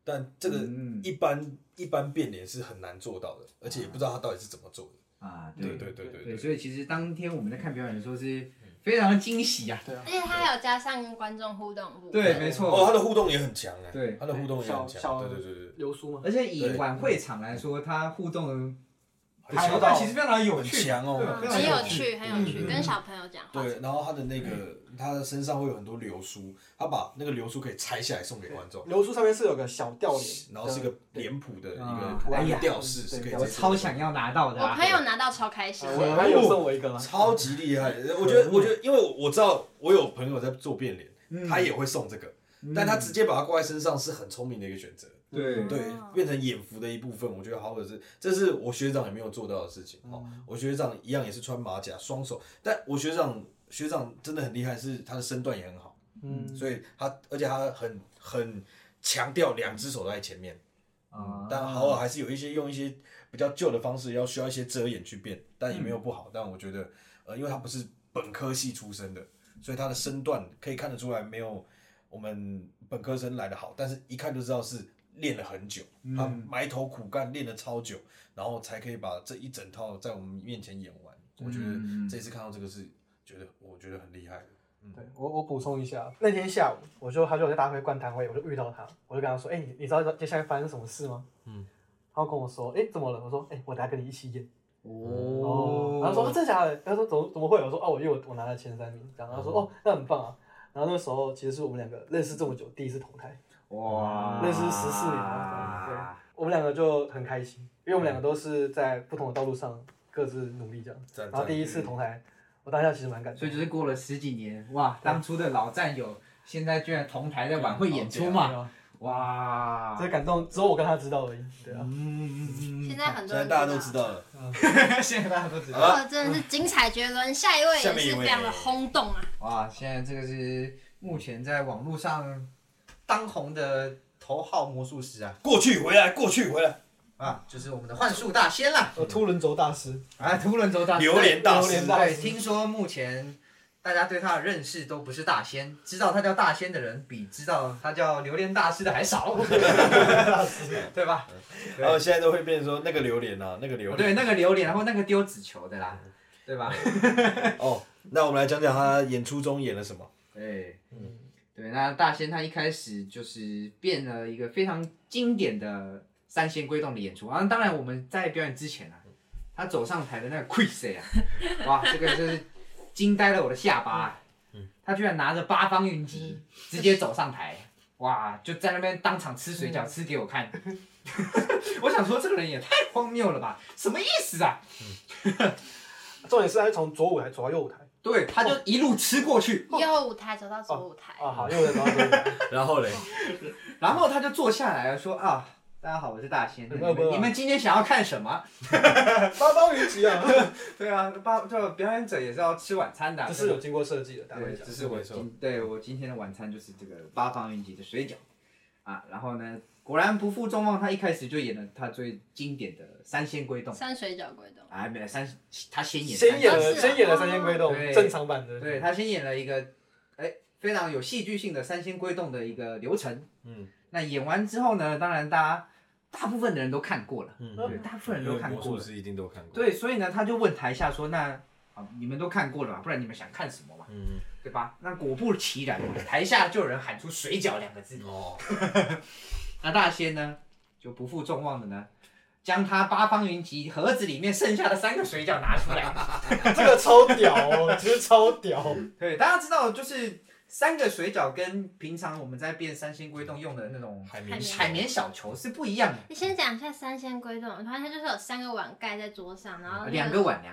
但这个一般变脸是很难做到的，而且也不知道他到底是怎么做的。 啊， 对， 所以其实当天我们在看表演的时候是非常的惊喜啊。 对啊而，且他还有加上跟观众互动部分。 对，没错。 哦，他的互动也很强哎， 对他的互动也很强， 小对， 流苏嘛， 而且以晚会场来说，他互动的还桥段其实非常有很趣， 强哦， 很有趣，很有趣，跟小朋友讲话。 对，然后他的那个他的身上会有很多流苏，他把那个流苏可以拆下来送给观众， 流苏上面是有个小吊帘， 然后是一个脸谱的一啊个哎呀吊饰，是可以直接我超想要拿到的啊。 我朋友拿到超开心。 我还有送我一个啦， 超级厉害。我觉得，因为我知道我有朋友在做变脸，他也会送这个，但他直接把它挂在身上是很聪明的一个选择。 对对，变成眼服的一部分，我觉得好可是，这是我学长也没有做到的事情。哦，我学长一样也是穿马甲，双手，但我学长真的很厉害，是他的身段也很好，所以而且他很强调2只手都在前面。但豪尔还是有用一些比较旧的方式，需要一些遮掩去变，但也没有不好。但我觉得，因为他不是本科系出身的，所以他的身段可以看得出来没有我们本科生来的好，但是一看就知道是练了很久，他埋头苦干练了超久，然后才可以把这一整套在我们面前演完。我觉得这次看到这个是我觉得很厉害的。 对，我补充一下，那天下午他就在大会灌坛会，我就遇到他，我就跟他说，你知道接下来发生什么事吗？他跟我说，怎么了？我说，我等下跟你一起演。然后说真的假的？他说怎么会？我说因为我拿了前3名，这样。他说那很棒啊。然后那时候其实是我们2个认识这么久第一次同台， 哇， 认识14年了，对，我们2个就很开心，因为我们2个都是在不同的道路上各自努力这样。然后第一次同台，我当下其实蛮感动。 所以就是过了10几年，哇，当初的老战友现在居然同台在晚会演出嘛，哇， 这感动只有我跟他知道而已，对啊。 现在很多人现在大家都知道了。 现在大家都知道。 哇，真的是精彩绝伦，下一位也是非常的轰动啊！ 哇，现在这个是目前在网络上当红的头号魔术师啊！ 过去回来啊，就是我们的幻术大仙啦！ 凸轮轴大师， 凸轮轴大师， 榴莲大师。 对，听说目前大家对他的认识都不是大仙，知道他叫大仙的人比知道他叫榴莲大师的还少，对吧？ 然后现在都会变成说那个榴莲啊，那个榴莲。 对，那个榴莲，然后那个丢纸球的啦，对吧？ 哦，那我们来讲讲他演出中演了什么。 对，对，那大仙他一开始就是变了一个非常经典的3仙归洞的演出啊。当然我们在表演之前啊，他走上台的那个 quiz 啊，哇，这个就是惊呆了我的下巴啊！他居然拿着8方云集直接走上台，哇，就在那边当场吃水饺吃给我看。我想说这个人也太荒谬了吧，什么意思啊？ 重点是他是从左舞台走到右舞台。 对，他就一路吃过去， 右舞台走到左舞台。 好，右舞台走到左舞台。 然后嘞， 然后他就坐下来了，说啊，大家好，我是大仙，你们今天想要看什么 ？8方云集啊！ 对啊，就表演者也是要吃晚餐的， 这是有经过设计的， 对，这是我今天的晚餐就是这个8方云集的水饺啊。然后呢，果然不负众望，他一开始就演了他最经典的3仙归洞， 山水饺归洞。 啊，没有他先演了3仙归洞，正常版的。 对，他先演了一个非常有戏剧性的3仙归洞的一个流程。那演完之后呢，当然大部分的人都看过了，对，大部分人都看过了， 魔术师一定都看过。 对，所以呢，他就问台下说：“那你们都看过了嘛？不然你们想看什么嘛？对吧？”那果不其然，台下就有人喊出“水饺”2个字。那大仙呢，就不负众望的呢，将他8方云集盒子里面剩下的3个水饺拿出来， 这个超屌哦，其实超屌。 对，大家知道就是3个水饺跟平常我们在变3仙归洞用的那种海绵小球是不一样的。 你先讲一下3仙归洞，它就是有3个碗盖在桌上，然后 2个碗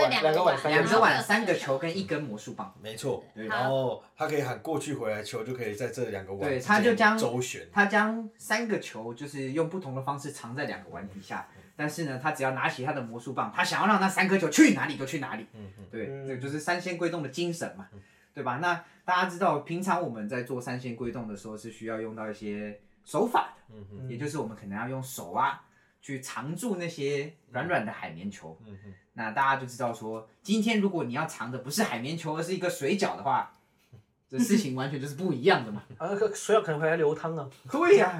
，3个球跟1根魔术棒。 没错，然后他可以喊过去回来，球就可以在这2个碗对，他就将周旋， 他将3个球就是用不同的方式藏在2个碗底下。但是呢，他只要拿起他的魔术棒，他想要让那3颗球去哪里就去哪里。对，这就是3仙归洞的精神嘛，对吧？那大家知道，平常我们在做3仙归洞的时候是需要用到一些手法的，也就是我们可能要用手啊去藏住那些软软的海绵球。那大家就知道说，今天如果你要藏的不是海绵球，而是一个水饺的话，这事情完全就是不一样的嘛。 水饺可能会来流汤啊。 对呀。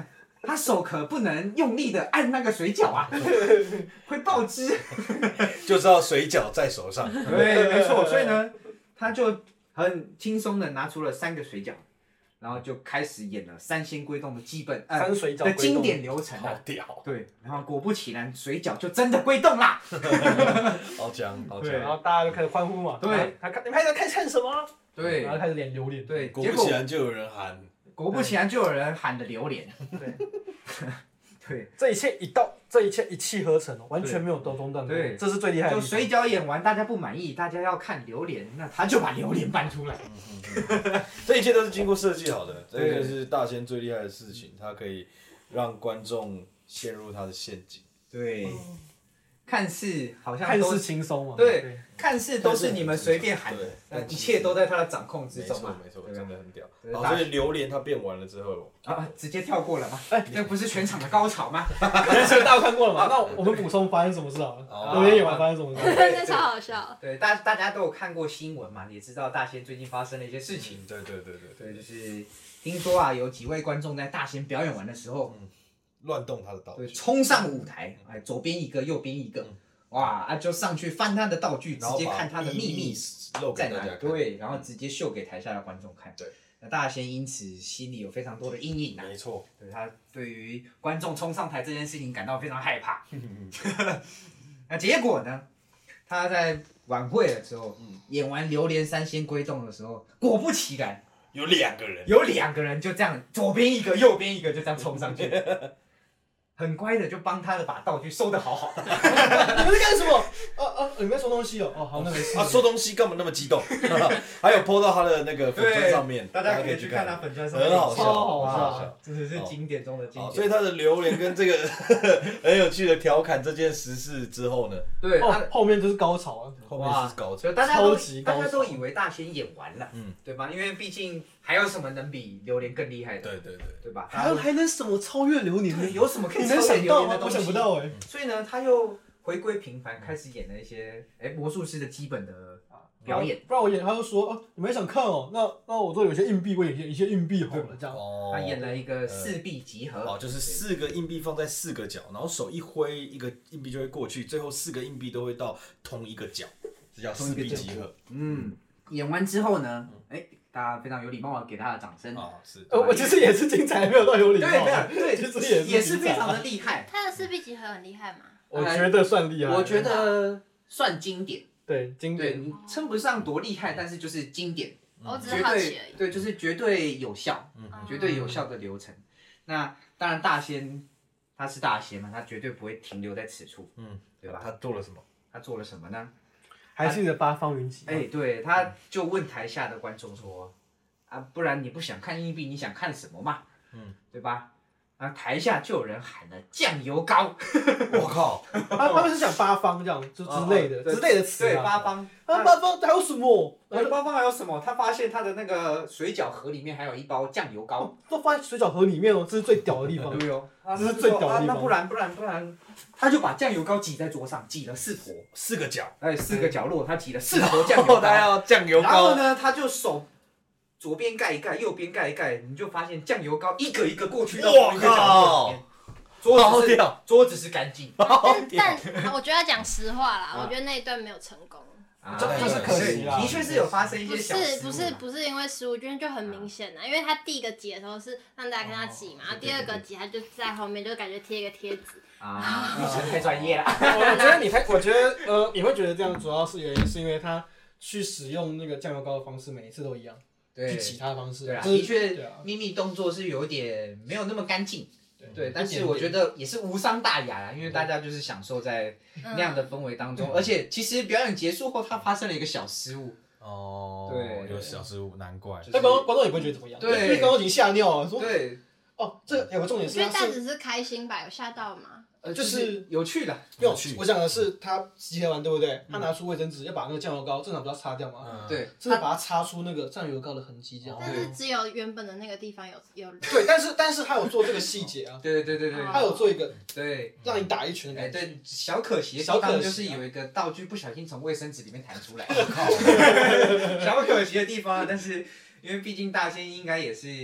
他手可不能用力的按那个水饺啊，会爆汁。 就知道水饺在手上。 对，没错。所以呢，他就很轻松的拿出了3个水饺，然后就开始演了三仙归洞的基本三水饺的经典流程好啊。 屌， 对，然后果不其然，水饺就真的归洞啦。 好强，好对强。 然后大家就开始欢呼嘛。 对， 他看你们还在看什么？ 对然后开始脸榴莲。 对， 果结果不其然就有人喊， 果不其然就有人喊的榴莲。 对， 对， 这一切一气呵成哦，完全没有兜中断过。 对这是最厉害的地方。 就水饺演完，大家不满意，大家要看榴莲，那他就把榴莲搬出来。 这一切都是经过设计好的，这个是大仙最厉害的事情，他可以让观众陷入他的陷阱。 对，看似好像看似都是轻松嘛。 对，看似都是你们随便喊的对， 但一切都在他的掌控之没中嘛。 错没错， 对啊真的很屌。 对好，所以榴莲它变完了之后， 啊，直接跳过了吗？这不是全场的高潮吗？ 这个大家看过了嘛？那我们补充发生什么事好了。 哦榴莲演完发生什么事？ 那超好笑。 对，大家都有看过新闻嘛，也知道大仙最近发生了一些事情。 对对对对， 对，就是听说啊，有几位观众在大仙表演完的时候， 乱动他的道对， 具， 冲上舞台，哎，左边一个，右边一个，哇啊，就上去翻他的道具，直然后把接看他的秘密露给在哪里， 大家看。 对，然后直接秀给台下的观众看。 对， 那大仙因此心里有非常多的阴影啊。 没错， 对他对于观众冲上台这件事情感到非常害怕。那结果呢？他在晚会的时候，演完《榴莲三仙归洞》的时候，果不其然， 有2个人， 有2个人就这样，左边一个，右边一个，就这样冲上去，很乖的就帮他的把道具收得好好的。 你们在干什么？你们在收东西哦。哦，好，那没事。 啊，收东西干嘛那么激动？还有 po 到他的那个粉砖上面， 大家可以去看他粉砖上面， 很好笑， 超好笑笑。 真的是经典中的经好， 典。 所以他的榴莲跟这个很有趣的调侃这件实事之后呢， 对， 后面就是高潮啊。 后面是高潮所以大家超级高潮大家都以为大仙演完了，对吧？因为毕竟还有什么能比榴莲更厉害的？ 对对对， 对吧？ 还能什么超越榴莲呢？ 有什么可以你超越能想到吗？ 榴莲的东西？ 我想不到哎。 所以呢，他又回归平凡，开始演了一些魔术师的基本的表演。 不然我演，他就说哦，你们想看哦，那我这有些硬币，我演一些硬币好了，这样。 哦他演了一个4臂集合， 哦，就是4个硬币放在4个角，然后手一挥，一个硬币就会过去，最后4个硬币都会到同一个角，这叫4臂集合。 演完之后呢，大家非常有礼貌的给他的掌声。 啊，是。 我其实也是精彩，没有到有礼貌。 对， 其实也是非常的厉害。 他的4臂集合很厉害吗？ 我觉得算厉害。 我觉得算经典。 对，经对， 典。 你称不上多厉害，但是就是经典， 我只绝是好奇而已。 对对，就是绝对有效，绝对有效的流程。那当然，大仙他是大仙嘛，他绝对不会停留在此处，对吧？ 他做了什么？ 他做了什么呢？ 还记得八方云集？ 对，他就问台下的观众说：“啊，不然你不想看硬币，你想看什么嘛？对吧？”然后台下就有人喊了酱油膏， 我靠！ 他们是讲八方这样就之类的词对， 啊。 八方。 八方还有什么？ 八方还有什么？他发现他的那个水饺盒里面还有一包酱油膏， 都放在水饺盒里面哦，这是最屌的地方。 对哦， 这是最屌的地方那不然，他就把酱油膏挤在桌上，挤了4坨 ，4个角， 4个角落，他挤了4坨酱油膏。 他要酱油膏。 然后呢，他就手左边盖一盖，右边盖一盖，你就发现酱油膏一个一个过去到同一个角落里面。桌子是干净， 但我觉得要讲实话啦，我觉得那一段没有成功。 就是可惜啦的确是有发生一不些小失误不是因为失误，就很明显的，因为他第一个挤的时候是让大家看他挤嘛，然后第二个挤他就在后面就感觉贴一个贴纸。 女生太专业了。 我觉得你会觉得这样主要是原因是因为他去使用那个酱油膏的方式每一次都一样，去挤它的方式。 对啊， 就是的确秘密动作是有点没有那么干净。对，但是我觉得也是无伤大雅啦，因为大家就是享受在那样的氛围当中，而且其实表演结束后，他发生了一个小失误。 哦， 对， 有小失误，难怪。 但观众也不会觉得怎么样， 对， 因为观众已经吓尿了，说对， 哦，这有个重点是， 我觉得大家只是开心吧，有吓到吗？ 就是有趣的。 有趣。我讲的是他集合完对不对？他拿出卫生纸要把那个酱油膏正常不要擦掉嘛？ 对， 真的把它擦出那个酱油膏的痕迹这样。 但是只有原本的那个地方有。 对，但是他有做这个细节啊。 对， 他有做一个对让你打一拳的感觉。 对，小可惜的地方就是有一个道具不小心从卫生纸里面弹出来。小可惜的地方，但是因为毕竟大仙应该也是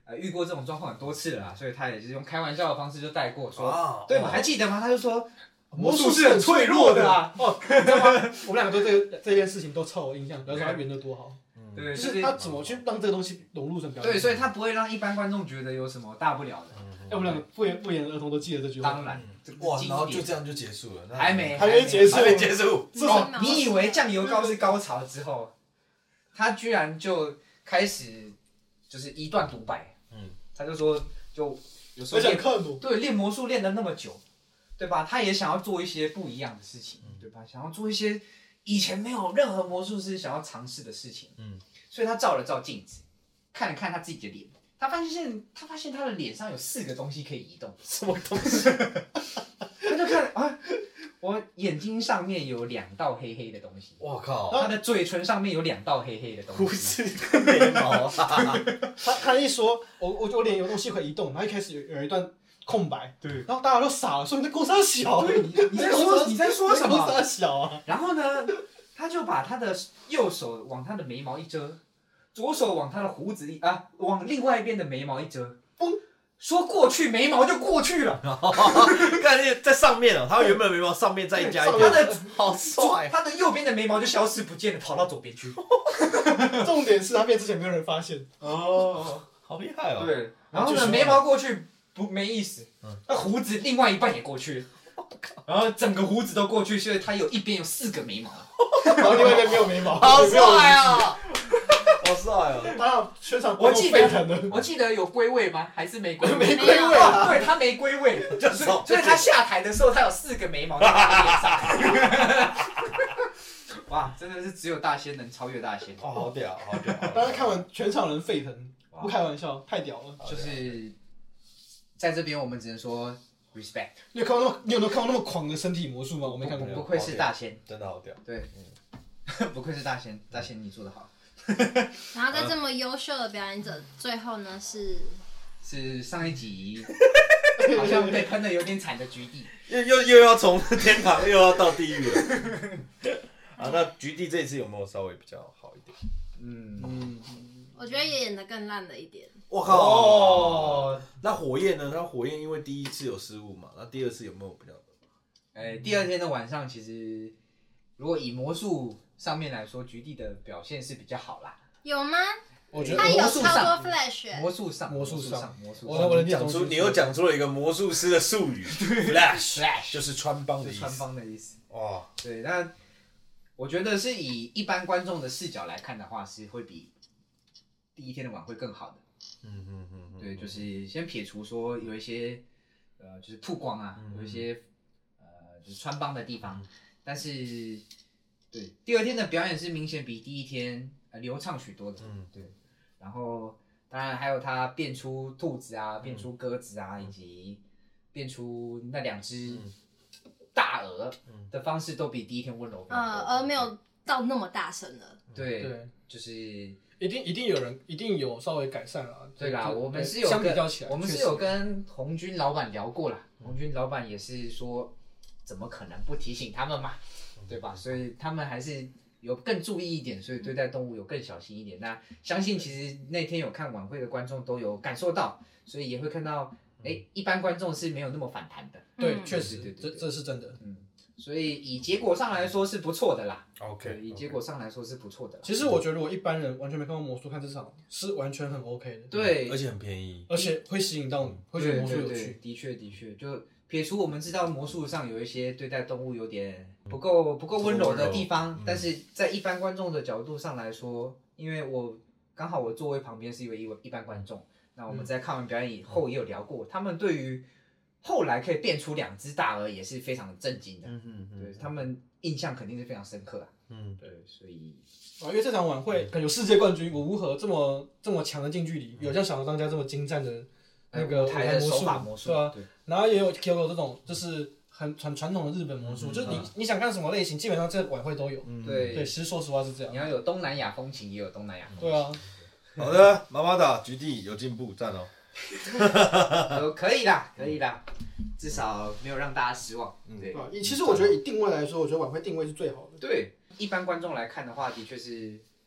遇过这种状况很多次了啦，所以他也是用开玩笑的方式就带过说， 哦对吗？还记得吗？他就说魔术是很脆弱的啊。 哦，你知道吗？我们两个对这件事情都超有印象，比如说他圆的多好， 对， 就是他怎么去让这个东西融入成表演。 对，所以他不会让一般观众觉得有什么大不了的。 我们两个不言而同都记得这句话。 当然， 哇，然后就这样就结束了，那还没结束， 还没结束。 哦，你以为酱油膏是高潮之后，他居然就开始就是一段独白，他就说就有时候练魔术练了那么久，对吧？他也想要做一些不一样的事情，对吧？想要做一些以前没有任何魔术师想要尝试的事情，所以他照了照镜子，看了看他自己的脸，他发现他的脸上有4个东西可以移动， 什么东西？ 他就看啊，我眼睛上面有2道黑黑的东西， 我靠， 他的嘴唇上面有2道黑黑的东西， 胡子跟眉毛啊！ 他一说，我脸有东西可以移动，然后一开始有一段空白，对，然后大家都傻了，说你在公司小， 你在说什么？ 公司小啊！ 然后呢，他就把他的右手往他的眉毛一遮，左手往他的胡子往另外一边的眉毛一遮，说过去眉毛就过去了。 看那在上面哦，他原本的眉毛上面再加一点，好帅。 他的右边的眉毛就消失不见了，跑到左边去。 重点是他变之前没有人发现哦，好厉害哦。 对，然后呢，眉毛过去没意思，那胡子另外一半也过去了。然后整个胡子都过去，所以他一边有4个眉毛， 然后另外一边没有眉毛， 好帅啊！好帅哦！ 他全场我记得有归位吗？还是没归位？ 没归位啊！ 对，他没归位，所以他下台的时候，他有4个眉毛在他的脸上。哇，真的是只有大仙能超越大仙。 哦，好屌，好屌！ 大家看完全场人沸腾，不开玩笑，太屌了。 就是在这边，我们只能说 respect。 你有没有看过那么狂的身体魔术吗？我没看过。 不愧是大仙， 真的好屌。 对，不愧是大仙，大仙你做得好。 然后在这么优秀的表演者，最后呢是上一集好像被喷的有点惨的菊地， 又要从天堂又要到地狱了。啊，那菊地这一次有没有稍微比较好一点？ 我觉得也演得更烂了一点。 我靠！那火焰呢？那火焰因为第一次有失误嘛，那第2次有没有比较？ 第2天的晚上，其实如果以魔术上面来说，菊地的表现是比较好啦。 有吗？ 我觉得他有超多 flash。 魔术上， 你又讲出了一个魔术师的术语 ，flash 就是穿帮的意思。 穿帮的意思。 哇， 对，那我觉得是以一般观众的视角来看的话，是会比第1天的晚会更好的。对，就是先撇除说有一些就是曝光啊，有一些就是穿帮的地方，但是对第2天的表演是明显比第1天流畅许多的。对，然后当然还有他变出兔子啊，变出鸽子啊，以及变出那2只大鹅的方式都比第1天温柔非常多。 而没有到那么大声了。 对，就是一定有稍微改善啦。 对啦，我们是有相比较起来， 我们是有跟红军老板聊过啦。红军老板也是说，怎么可能不提醒他们嘛，对吧？所以他们还是有更注意一点，所以对待动物有更小心一点。那相信其实那天有看晚会的观众都有感受到，所以也会看到，一般观众是没有那么反弹的。 对，确实，这是真的。 所以以结果上来说是不错的啦。 OK， 以结果上来说是不错的啦。 其实我觉得，如果一般人完全没看过魔术，看这场是完全很 OK 的。 对， 而且很便宜， 而且会吸引到你，会觉得魔术有趣。 的确，就撇除我们知道魔术上有一些对待动物有点不够温柔的地方，但是在一般观众的角度上来说，因为我刚好我座位旁边是一般观众，那我们在看完表演以后也有聊过，他们对于后来可以变出2只大鹅也是非常的震惊的。对，他们印象肯定是非常深刻啊。对，所以因为这场晚会可能有世界冠军，我如何这么强的近距离，有像小当家这么精湛的那个舞台的手法魔术， 对吧？然后也有 Kyoko 这种就是很传统的日本魔术，就是你想看什么类型，基本上这个晚会都有。对，其实说实话是这样。 你要有东南亚风情，也有东南亚风情。 对啊。 好的，妈妈的菊地有进步，赞哦。 可以啦，至少没有让大家失望。对， 其实我觉得以定位来说，我觉得晚会定位是最好的。 对，一般观众来看的话，的确是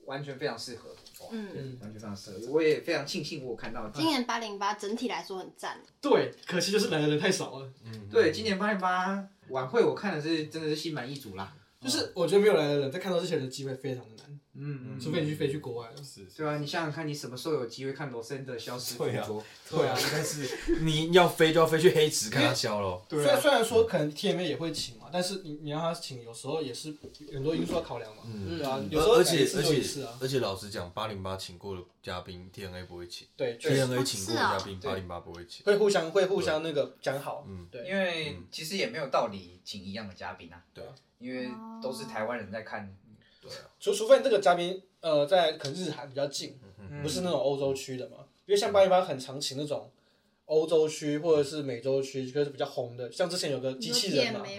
完全非常适合，完全非常适合。我也非常庆幸我有看到。 今年808整体来说很赞。 对，可惜就是来的人太少了。 对，今年808晚会我看的是真的是心满意足啦。 就是我觉得没有来的人在看到这些人的机会非常的难，除非你飞去国外了。 是， 对啊，你想想看，你什么时候有机会看罗森的消失捕捉？ 对啊，应该是你要飞就要飞去黑池看他消咯。 对啊，虽然说可能 TMA 也会请嘛，但是你让他请，有时候也是很多因素要考量嘛。对啊，有时候而且老实讲，808请过的嘉宾 TNA 不会请， 对 ，TNA 请过的嘉宾808不会请， 会互相那个讲好。对， 因为其实也没有道理请一样的嘉宾啊。 对。 因为都是台湾人在看， 对啊， 除非这个嘉宾在可能日韩比较近，不是那种欧洲区的嘛，因为像808很常请那种欧洲区或者是美洲区，就是比较红的，像之前有个机器人嘛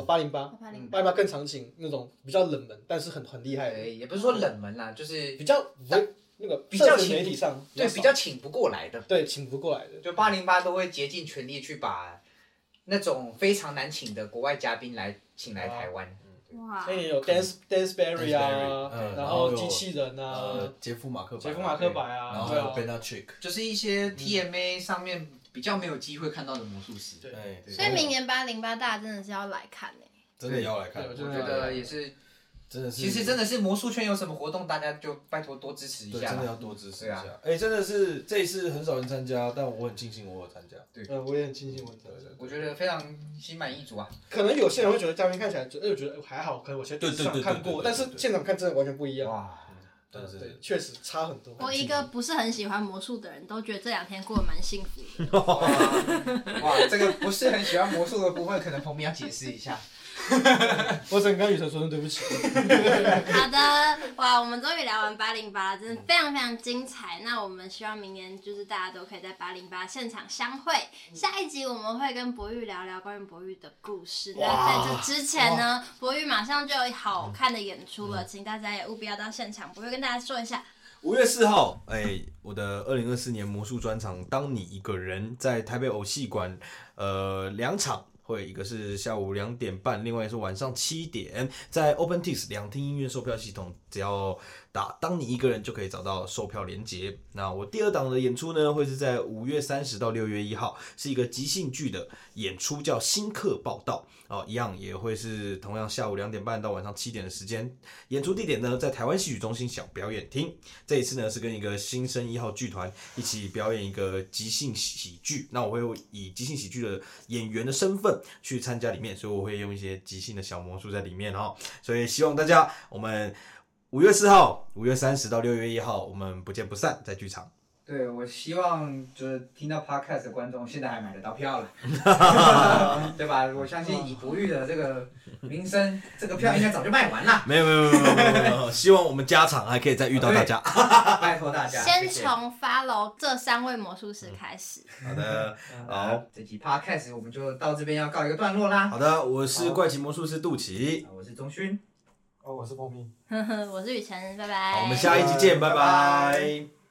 ，808更常请那种比较冷门但是很厉害的， 也不是说冷门啦，就是比较那个比较媒体上对比较请不过来的， 对请不过来的， 就808都会竭尽全力去把那种非常难请的国外嘉宾请来台湾。 哇！ 那也有 Dance Berry 啊，然后机器人啊， 杰夫马克白啊， 然后还有 Benatrick， 就是一些 TMA 上面比较没有机会看到的魔术师。 对，所以明年808大家真的是要来看真的要来看。 我觉得也是。 真的是， 其实真的是魔术圈有什么活动，大家就拜托多支持一下。 真的要多支持一下。真的是这一次很少人参加，但我很庆幸我有参加。 对， 我也很庆幸我参加。 我觉得非常心满意足啊。 可能有些人会觉得嘉宾看起来觉得还好，可能我现在电视上看过，但是现场看真的完全不一样。 哇， 对，确实差很多。 我一个不是很喜欢魔术的人都觉得这2天过得蛮幸福的。 哇，这个不是很喜欢魔术的部分，可能彭明要解释一下。 我只能跟雨辰说声对不起。 好的，哇，我们终于聊完808了，真的非常非常精彩。那我们希望明年就是大家都可以在808现场相会。下一集我们会跟博玉聊聊关于博玉的故事。那在这之前呢，博玉马上就有好看的演出了，请大家也务必要到现场。博玉跟大家说一下。 5月4号，我的2024年魔术专场《当你一个人》在台北偶戏馆，2场。会一个是下午2点半，另外是晚上7点，在 OpenTix 2厅音乐售票系统，只要打当你一个人就可以找到售票连结。那我第2档的演出呢，会是在5月30到6月1号，是一个即兴剧的演出，叫新客报道。一样也会是同样下午2点半到晚上7点的时间。演出地点呢，在台湾戏曲中心小表演厅。这一次呢，是跟一个新生1号剧团一起表演一个即兴喜剧。那我会以即兴喜剧的演员的身份去参加里面，所以我会用一些即兴的小魔术在里面哦。所以希望大家，我们5月4号、5月30到6月1号，我们不见不散，在剧场。 对，我希望就是听到 podcast 的观众现在还买得到票了，对吧？我相信以博玉的这个名声，这个票应该早就卖完了。 没有，希望我们加场还可以再遇到大家。 拜托大家。 先从 follow 这3位魔术师开始。 好的，好， 这集 podcast 我们就到这边要告一个段落啦。 好的，我是怪奇魔术师杜奇， 我是钟勋， 我是彭明， 我是雨辰，拜拜。 好，我们下一集见，拜拜。